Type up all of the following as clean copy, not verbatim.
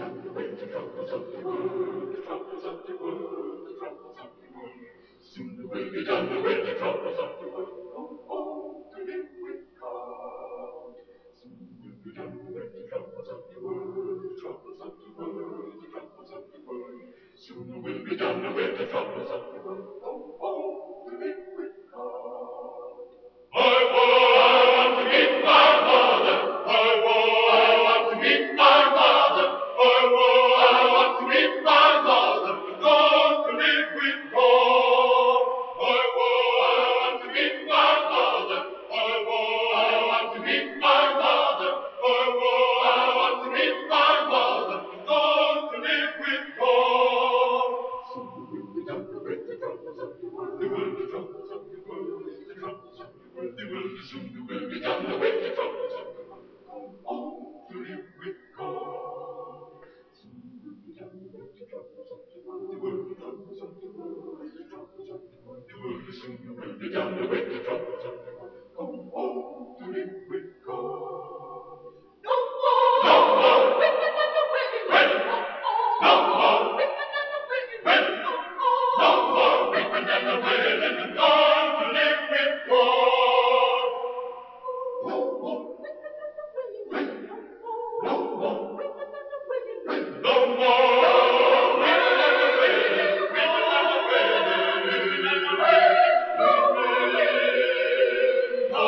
done away the troubles of the world, the troubles of the world, the troubles of the world. Soon it will be done away the troubles of the world. Oh, oh, to live with God. Soon it will be done away the troubles of the world, the troubles of the world, the troubles of the world. Soon it will be done away the troubles of the world. Oh, oh, to live with God. I want to meet my mother. I want to meet my mother. I want to meet my mother. I'm going to live with God. I want to meet my mother. I want to meet my mother. I want to meet my mother. I'm going to live with God. Soon we will be done with the troubles of the world. The troubles of the world. The troubles of the world. Soon we will be done with the troubles of the world. Oh, to live with God. Soon we will be done with the troubles of the world. The troubles of the world. The troubles of the world. Soon we will be done with the troubles of the world. Oh, to live with God. No more. No more. Whipping and the whipping. No more. Whipping and the whipping. No more. Whipping and the whipping. I'm going to live with God. No more. Whipping and the whipping. No more. Whipping and the whipping. No more. Whipping and the whipping. Whipping and the whipping. Whipping and the whipping. No more. No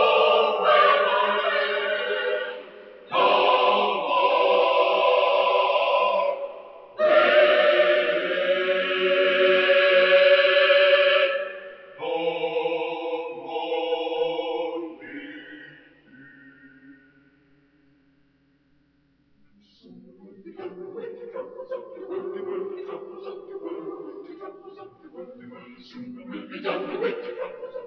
whipping. No Soon we'll be done with the troubles of